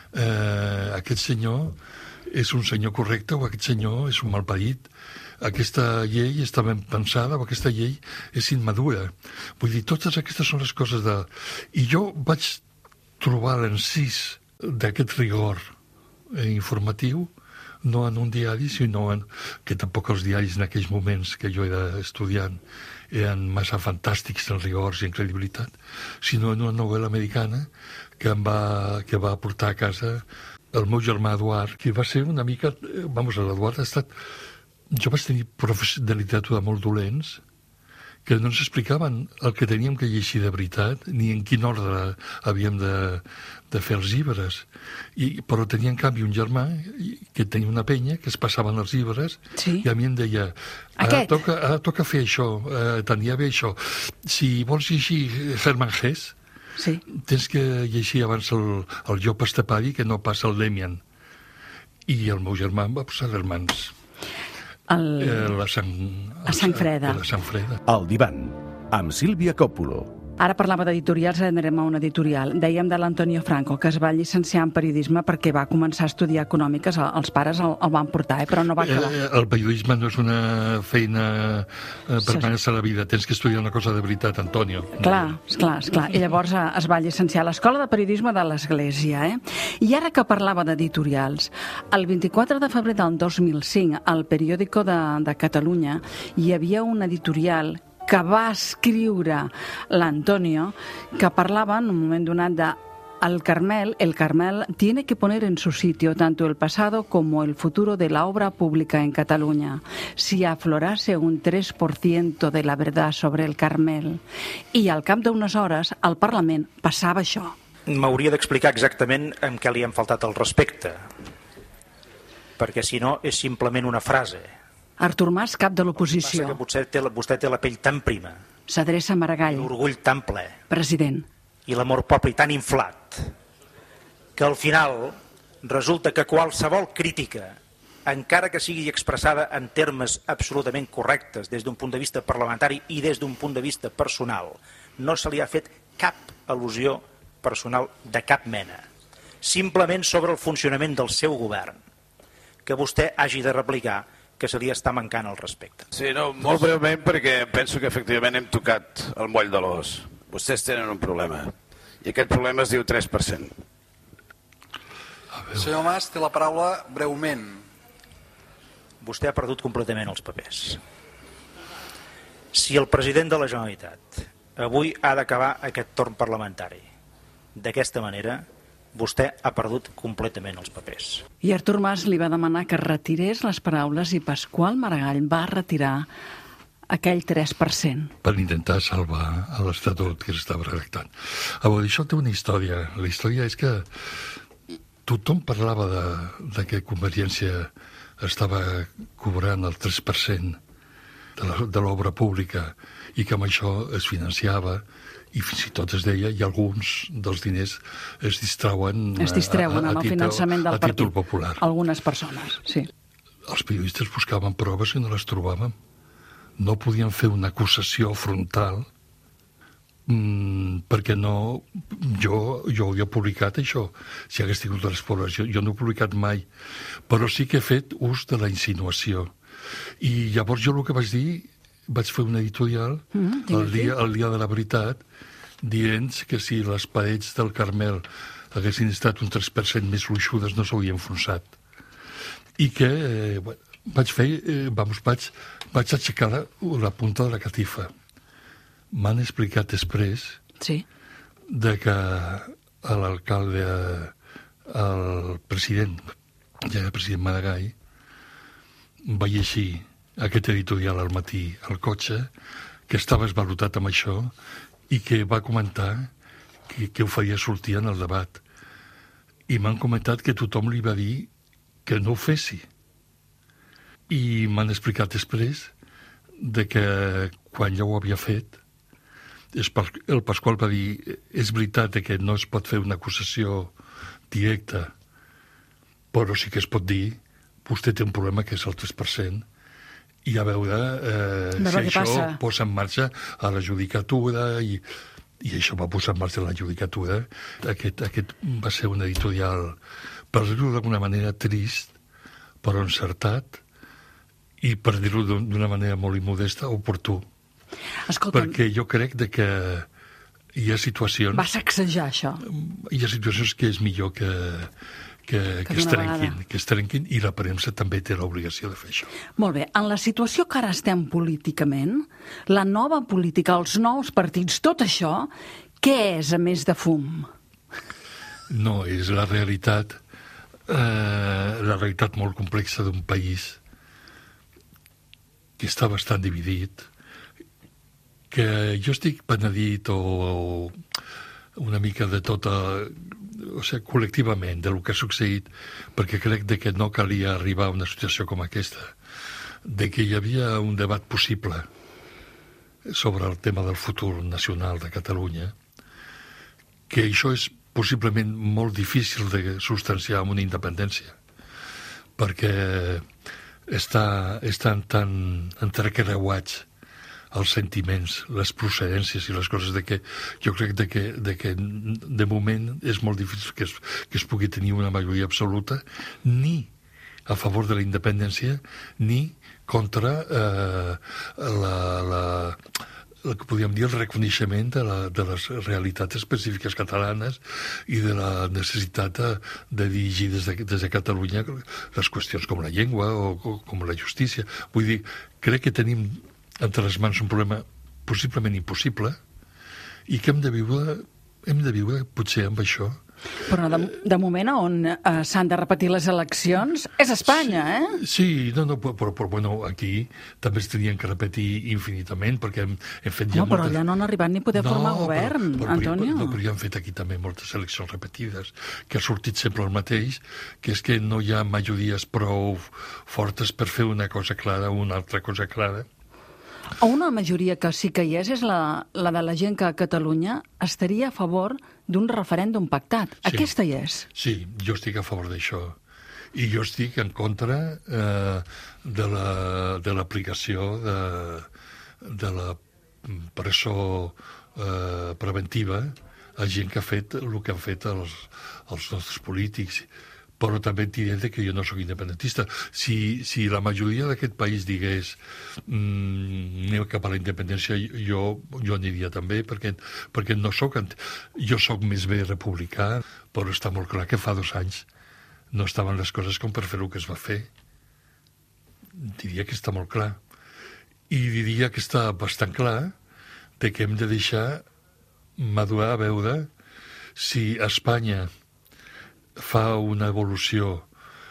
eh, aquest senyor és un senyor correcte o aquest senyor és un malparit, aquesta llei està ben pensada o aquesta llei és immadura. Vull dir, totes aquestes són les coses de... I jo vaig trobar l'encís d'aquest rigor informatiu, no en un diari, sinó en... que tampoc els diaris en aquells moments que jo era estudiant eren massa fantàstics en rigors i en credibilitat, sinó en una novel·la americana que em va, que va portar a casa el meu germà Eduard, que va ser una mica... Vamos, l'Eduard ha estat... Jo vaig tenir professors de literatura molt dolents que no ens explicaven el que teníem que llegir de veritat ni en quin ordre havíem de, de fer els llibres. I, però tenia, en canvi, un germà que tenia una penya que es passaven els llibres sí. i a mi em deia ara toca, ara toca fer això, eh, tenia bé això. Si vols llegir Hermann Hesse, sí. tens que llegir abans el, el Llop Estepari que no passa el Demian. I el meu germà em va posar les mans. El... Eh, la sang... A sang freda. La sang freda. El divan, amb Sílvia Coppolo. Ara parlava d'editorials, ara anirem a un editorial. Dèiem de l'Antonio Franco, que es va llicenciar en periodisme perquè va començar a estudiar econòmiques. Els pares el, el van portar, eh? Però no va acabar. Eh, el periodisme no és una feina eh, per guanyar-se la vida. Tens que estudiar una cosa de veritat, Antonio. Clar, esclar, esclar. I llavors eh, es va llicenciar a l'Escola de Periodisme de l'Església. Eh? I ara que parlava d'editorials, el vint-i-quatre de febrer del dos mil cinc, al Periòdico de, de Catalunya, hi havia un editorial que va escriure l'Antonio, que parlava en un moment donat de el Carmel, el Carmel tiene que poner en su sitio tanto el pasado como el futuro de la obra pública en Cataluña. Si aflorase un tres por ciento de la verdad sobre el Carmel. I al cap d'unes hores, al Parlament passava això. M'hauria d'explicar exactament en què li han faltat el respecte, perquè si no és simplement una frase. Artur Mas, cap de l'oposició. Passa que vostè té, la, vostè té la pell tan prima. S'adreça a Maragall. L'orgull tan ple. President. I l'amor propi tan inflat, que al final resulta que qualsevol crítica, encara que sigui expressada en termes absolutament correctes des d'un punt de vista parlamentari i des d'un punt de vista personal, no se li ha fet cap al·lusió personal de cap mena. Simplement sobre el funcionament del seu govern, que vostè hagi de replicar que se li està mancant el respecte. Sí, no, molt breument, perquè penso que efectivament hem tocat el moll de l'os. Vostès tenen un problema, i aquest problema es diu tres per cent. Senyor Mas, té la paraula breument. Vostè ha perdut completament els papers. Si el president de la Generalitat avui ha d'acabar aquest torn parlamentari d'aquesta manera, vostè ha perdut completament els papers. I Artur Mas li va demanar que retirés les paraules i Pasqual Maragall va retirar aquell tres per cent. Per intentar salvar l'Estatut que estava redactant. A veure, això té una història. La història és que tothom parlava de, de que Convergència estava cobrant el tres per cent de l'obra pública i que amb això es financiava i fins i tot es deia, i alguns dels diners es distrauen es distreuen a, a, a amb el finançament del a títol popular. Algunes persones, sí. Els periodistes buscaven proves i no les trobàvem. no podien fer una acusació frontal mm, perquè no... Jo, jo havia publicat això, si hagués tingut les proves. Jo, jo no he publicat mai, però sí que he fet ús de la insinuació. I llavors jo el que vaig dir, vaig fer un editorial mm, el, dia, el dia de la veritat, dient que si les parets del Carmel haguessin estat un tres per cent més luixudes no s'haurien enfonsat. I que eh, bueno, vaig fer, eh, vamos, vaig, vaig aixecar la, la punta de la catifa. M'han explicat després sí. de que l'alcalde, el president, ja el president Maragall, va llegir aquest editorial al matí al cotxe, que estava esvalotat amb això, i que va comentar que, que ho faria sortir en el debat. I m'han comentat que tothom li va dir que no ho fessi. I m'han explicat després de que quan ja ho havia fet, el Pasqual va dir és veritat que no es pot fer una acusació directa, però sí que es pot dir vostè té un problema que és el tres per cent i a veure eh, si això passa. Posa en marxa a la judicatura i, i això va posar en marxa la judicatura. Aquest, aquest va ser un editorial, per dir-ho d'alguna manera, trist, però encertat i, per dir-ho d'una manera molt immodesta, oportú. Escolta'm, perquè jo crec de que hi ha situacions... Va sacsejar això. Hi ha situacions que és millor que, que, que, que, es trenquin, que es trenquin i la premsa també té l'obligació de fer això. Molt bé, en la situació que ara estem políticament, la nova política, els nous partits, tot això, què és a més de fum? No, és la realitat, eh, la realitat molt complexa d'un país que està bastant dividit, que jo estic penedit o, o una mica de tota, o sigui, col·lectivament, del que ha succeït, perquè crec de que no calia arribar a una situació com aquesta, de que hi havia un debat possible sobre el tema del futur nacional de Catalunya, que això és possiblement molt difícil de substanciar amb una independència, perquè està, estan tan entrecreuats els sentiments, les procedències i les coses de que jo crec de que, de que de moment és molt difícil que es, que es pugui tenir una majoria absoluta ni a favor de la independència ni contra eh, la, la, el que podríem dir el reconeixement de, la, de les realitats específiques catalanes i de la necessitat de, de dirigir des de, des de Catalunya les qüestions com la llengua o, o com la justícia. Vull dir, crec que tenim entre les mans un problema possiblement impossible i que hem de viure, hem de viure potser amb això. Però de, de moment on eh, s'han de repetir les eleccions és Espanya, sí, eh? Sí, no, no, però, però bueno, aquí també es tenien que repetir infinitament perquè hem, hem fet ja no, però moltes... allà no han arribat ni poder no, formar govern, però, però, Antonio. No, però ja han fet aquí també moltes eleccions repetides, que ha sortit sempre el mateix, que és que no hi ha majories prou fortes per fer una cosa clara o una altra cosa clara. O una majoria que sí que hi és, és la, la de la gent que a Catalunya estaria a favor d'un referèndum pactat. Sí, aquesta hi és. Sí, jo estic a favor d'això. I jo estic en contra eh, de l'aplicació la, de, de la presó eh, preventiva a gent que ha fet el que han fet els, els nostres polítics. Però també et diré que jo no sóc independentista. Si, si la majoria d'aquest país digués mmm, anem cap a la independència, jo, jo aniria també, perquè, perquè no soc... Jo sóc més bé republicà, però està molt clar que fa dos anys no estaven les coses com per fer el que es va fer. Diria que està molt clar. I diria que està bastant clar de que hem de deixar madurar a veure si Espanya fa una evolució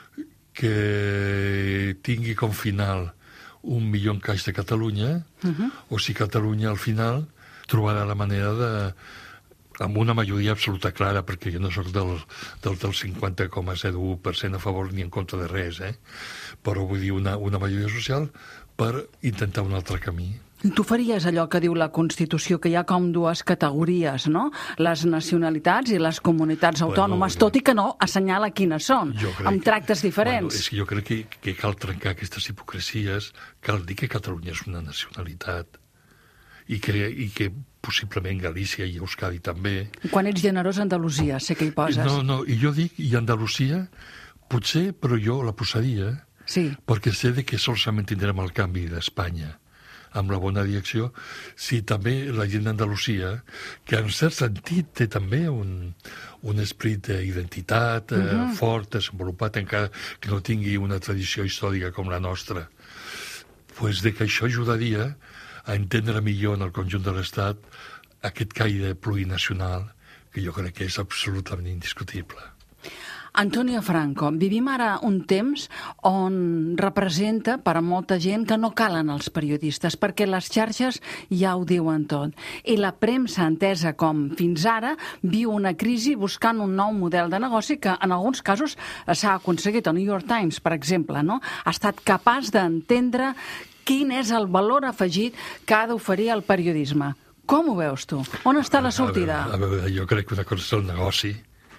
que tingui com final un millor encaix de Catalunya, uh-huh. o si Catalunya al final trobarà la manera de, amb una majoria absoluta clara, perquè jo no soc del, del, del cinquanta coma zero u per cent a favor ni en contra de res, eh? Però vull dir una, una majoria social per intentar un altre camí. Tu faries allò que diu la Constitució, que hi ha com dues categories, no? Les nacionalitats i les comunitats autònomes, bueno, tot i que no assenyala quines són, amb tractes diferents. Bueno, és que jo crec que, que cal trencar aquestes hipocresies, cal dir que Catalunya és una nacionalitat i que, i que possiblement Galícia i Euskadi també. Quan ets generós, Andalusia, sé que hi poses. No, no, i jo dic, i Andalusia, potser, però jo la posaria, sí, perquè sé de que solament tindrem el canvi d'Espanya amb la bona direcció, si també la gent d'Andalusia, que en cert sentit té també un, un esperit d'identitat uh-huh. eh, fort, desenvolupat, encara que no tingui una tradició històrica com la nostra, pues de que això ajudaria a entendre millor en el conjunt de l'Estat aquest caire plurinacional que jo crec que és absolutament indiscutible. Antonio Franco, vivim ara un temps on representa per a molta gent que no calen els periodistes, perquè les xarxes ja ho diuen tot. I la premsa entesa com fins ara viu una crisi buscant un nou model de negoci que en alguns casos s'ha aconseguit. El New York Times, per exemple, no? Ha estat capaç d'entendre quin és el valor afegit que ha d'oferir el periodisme. Com ho veus tu? On està la sortida? A veure, a veure, jo crec que una cosa és el negoci,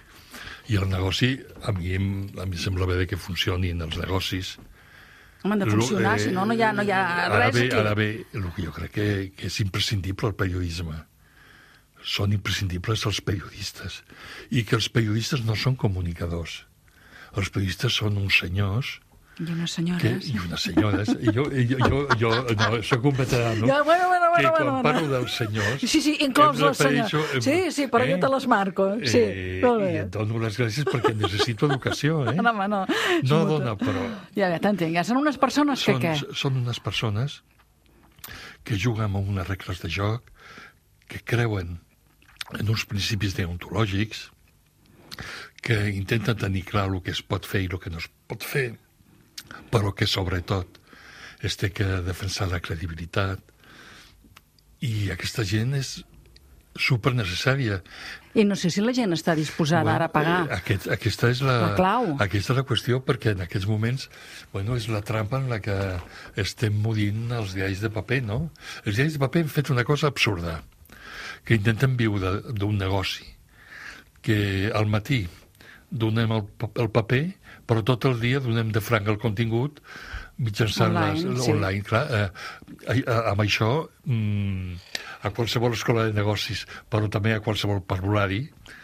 i el negoci, a mi, a mi sembla bé que funcionin els negocis. Home, han de funcionar, eh, si no, no hi ha, no hi ha res ara bé, aquí. Ara bé, el que jo crec que, que és imprescindible el periodisme. Són imprescindibles els periodistes. I que els periodistes no són comunicadors. Els periodistes són uns senyors... I unes senyores. Que, I unes senyores. I jo, jo, jo, jo no, soc un veterano ja, bueno, bueno, bueno, que quan bueno, parlo bueno. dels senyors... Sí, sí, inclòs les senyors. Sí, sí, però eh? jo te les marco. Sí, eh, I et dono les gràcies perquè necessito educació, eh? No, home, no. No dona, però... Ja, ja t'entenc. Ja són unes persones són, que què? Són unes persones que juguen amb unes regles de joc, que creuen en uns principis deontològics, que intenten tenir clar el que es pot fer i el que no es pot fer, però que sobretot es té que defensar la credibilitat, i aquesta gent és supernecessària. I no sé si la gent està disposada bueno, ara a pagar. Aquest, aquesta és la, la clau. Aquesta és la qüestió, perquè en aquests moments bueno, és la trampa en la que estem morint els diaris de paper, no? Els diaris de paper han fet una cosa absurda, que intenten viure d'un negoci, que al matí donem el, el paper, però tot el dia donem de franc el contingut mitjançant online, les, sí. online clar. Eh, eh, amb això, mm, a qualsevol escola de negocis, però també a qualsevol parvulari,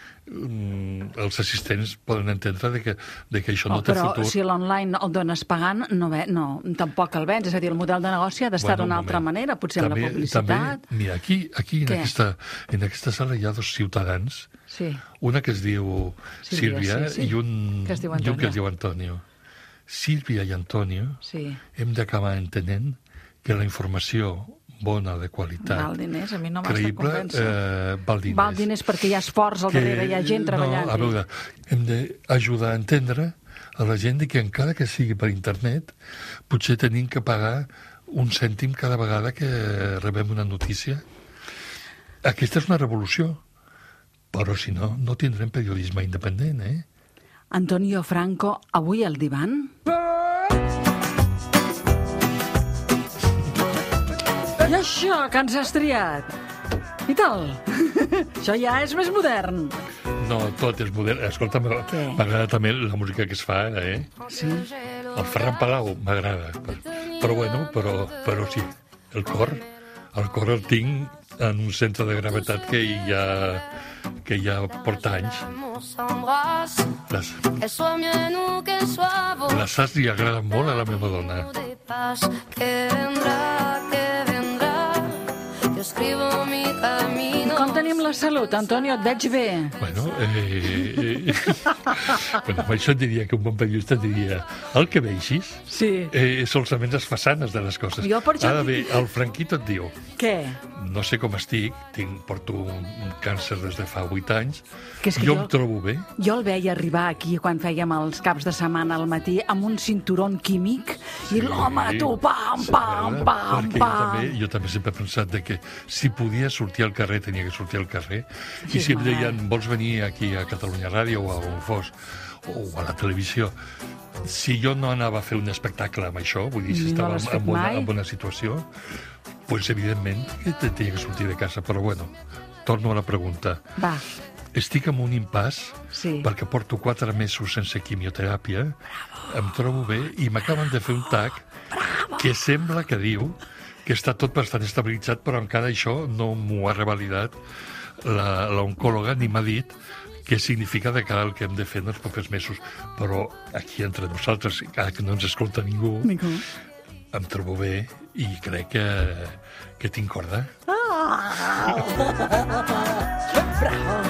mm, els assistents poden entendre de que, de que això oh, no té però futur. Però si l'online el dones pagant, no, ve, no, tampoc el vens. És a dir, el model de negoci ha d'estar bueno, d'una altra manera, potser també, amb la publicitat. També, mira, aquí, aquí en, aquesta, en aquesta sala hi ha dos ciutadans, sí. una que es diu Sílvia, sí, sí. I, un, que es diu i un que es diu Antonio. Sílvia i Antonio sí. hem d'acabar entenent que la informació bona, de qualitat, val diners, a mi no m'has creïble, de convèncer. Eh, val diners. Val diners perquè hi ha esforç al que, darrere, hi ha gent treballant. No, a veure, hem d'ajudar a entendre a la gent que encara que sigui per internet, potser tenim que pagar un cèntim cada vegada que rebem una notícia. Aquesta és una revolució, però si no, no tindrem periodisme independent, eh? Antonio Franco, avui al divan? I això que ens has triat? I tal? Això ja és més modern. No, tot és modern. Escolta, m'agrada també la música que es fa, eh? Sí. El Ferran Palau m'agrada. Però bueno, però, però sí, el cor, el cor el tinc en un centre de gravetat que ja, que ja porta anys. Les, les saps li agraden molt a la meva dona. I com tenim la salut, Antonio? Et veig bé. Bueno, eh, eh, bueno, amb això et diria que un bon periodista diria el que veixis sí. eh, solament les façanes de les coses. Jo per això Ara bé, el Franquito et diu... Què? No sé com estic, tinc, porto un, un càncer des de fa vuit anys, que és que jo, jo em trobo bé. Jo el veia arribar aquí quan fèiem els caps de setmana al matí amb un cinturón químic sí, i l'home, tu, pam, pam, pam, perquè pam. Jo també, jo també sempre he pensat de que si podia sortir al carrer tenia que sortir sortir al carrer, i si em deien, vols venir aquí a Catalunya Ràdio o a on fos, o a la televisió, si jo no anava a fer un espectacle amb això, vull dir, si estava en, en, bona, en bona situació, doncs evidentment que tenia que sortir de casa, però bueno, torno a la pregunta. Va. Estic en un impàs sí. perquè porto quatre mesos sense quimioteràpia, Bravo. Em trobo bé i m'acaben de fer un tac Bravo. Que sembla que diu que està tot bastant estabilitzat, però encara això no m'ho ha revalidat l'oncòloga ni m'ha dit què significa de cara al que hem de fer en els propers mesos. Però aquí entre nosaltres, encara que no ens escolta ningú, ningú. Em trobo bé i crec que, que tinc corda. Ah! Bravo!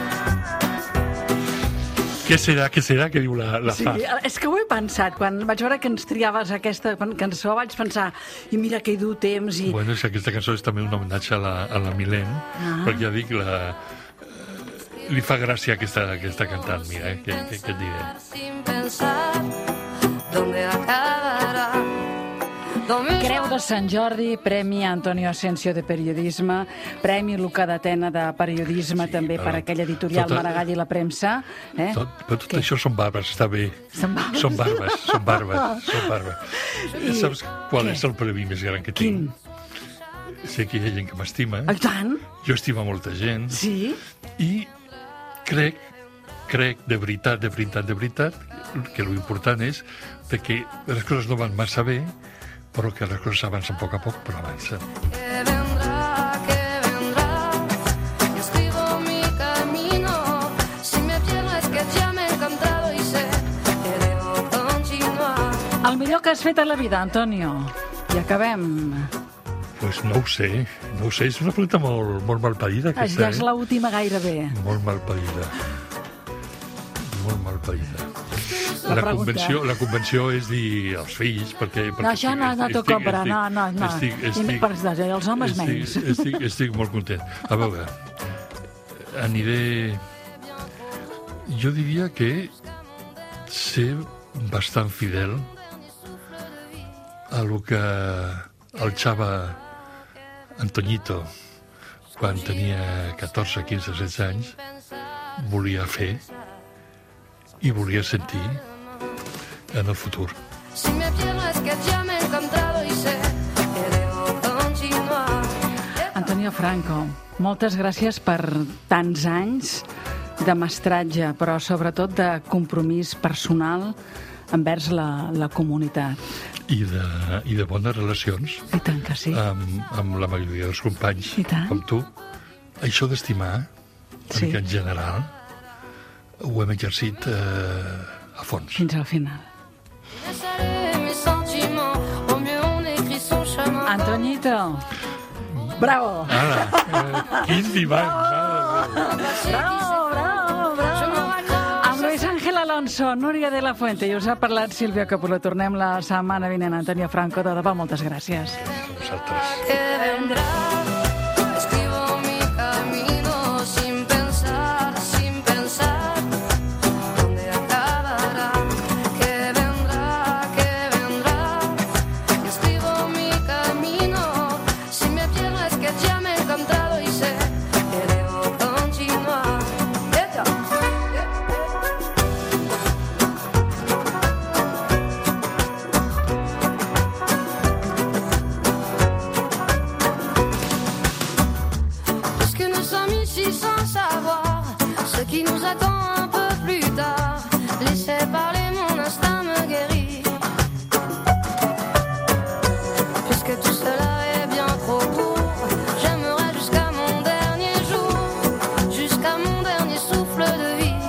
Què serà, què serà, que diu la, la sí, Fa? És que ho he pensat, quan vaig veure que ens triaves aquesta cançó, vaig pensar, i mira que hi du temps, i... Bueno, és que aquesta cançó és també un homenatge a la, a la Milén, ah. perquè ja dic, la, eh, li fa gràcia aquesta, aquesta cantant, mira, eh, que, que, que et diré. Sin pensar, ¿dónde acabará? Creu de Sant Jordi, Premi Antonio Asensio de Periodisme, Premi Luca d'Atena de Periodisme, sí, també per aquella editorial tota, Maragall i la Premsa. Eh? Tot, però tot Què? Això són barbes, està bé. Són barbes? Són barbes, són barbes, són barbes. I... Saps qual Què? És el premi més gran que tinc? Quin? Sé que hi ha gent que m'estima. I tant? Jo estimo molta gent. Sí? I crec, crec de veritat, de veritat, de veritat, que l'important és que les coses no van massa bé, però que les coses avancen a poc a poc, però avancen. Que vendrá, que vendrá, yo escribo mi camino, si me pierdo es que ya me he encontrado y sé que debo continuar. El millor que has fet a la vida, Antonio. I acabem. Pues no ho sé, no ho sé, és una pregunta molt, molt malparida, aquesta, ja és eh? l'última gairebé. Molt malparida. Molt malparida. La, la, convenció, la convenció és dir als fills, perquè... perquè no, això no, no t'ho compra, no, no, no. Estic, estic, I per els homes estic, menys. Estic, estic molt content. A veure, aniré... Jo diria que ser bastant fidel a lo que el Xava Antoñito, quan tenia catorze, quinze, setze anys, volia fer i volia sentir en el futur. Si me pierdo es que ya me he encontrado y sé que debo continuar. Antonio Franco, moltes gràcies per tants anys de mestratge, però sobretot de compromís personal envers la, la comunitat. I de, I de bones relacions. I tant que sí. Amb, amb la majoria dels companys, com tu. Això d'estimar, sí. Perquè en general ho hem exercit eh, a fons. Fins al final. Antoñito, bravo! Ara, eh, quin vivant! Bravo, bravo, bravo! Amb Luis Ángel Alonso, Núria de la Fuente, i us ha parlat Sílvia Coppola. Tornem la setmana vinent. Antonio Franco, de debò, moltes gràcies. A vosaltres. Qui nous attend un peu plus tard, laissez parler, mon instinct me guérit. Puisque tout cela est bien trop court, j'aimerais jusqu'à mon dernier jour, jusqu'à mon dernier souffle de vie.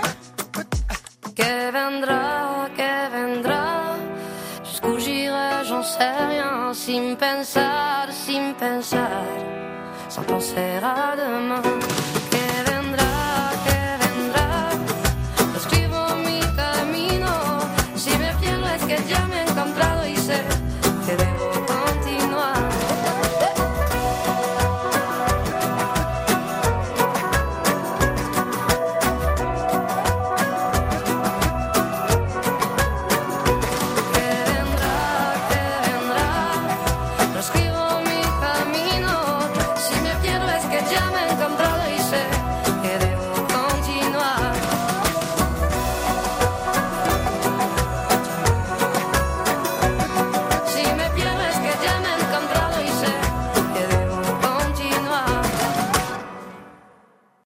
Que vendra, que vendra, jusqu'où j'irai, j'en sais rien, sin pensar, sin pensar, sans penser à demain.